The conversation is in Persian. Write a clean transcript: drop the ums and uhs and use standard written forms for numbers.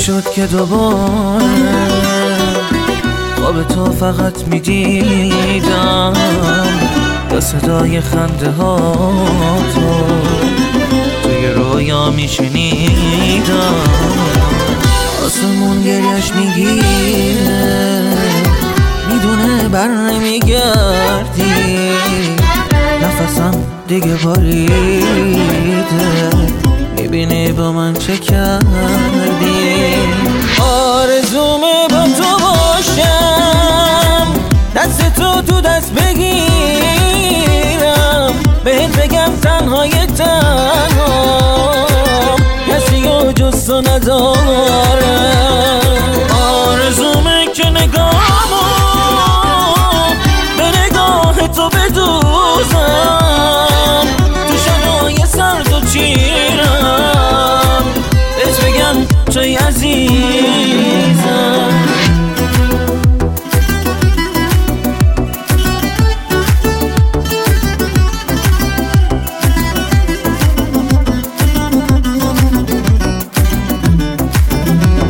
شد که دوباره خواب تو فقط میدیدم یا صدای خنده ها تو توی رویا میشنیدم. آسمون گریش میگیره میدونه بر نمیگردی، نفسم دیگه باریده میبینی با من چه کردی. آرزومه با تو باشم، دست تو دست بگیرم، بهت بگم تنهای تنها کسی و جز تو ندارم.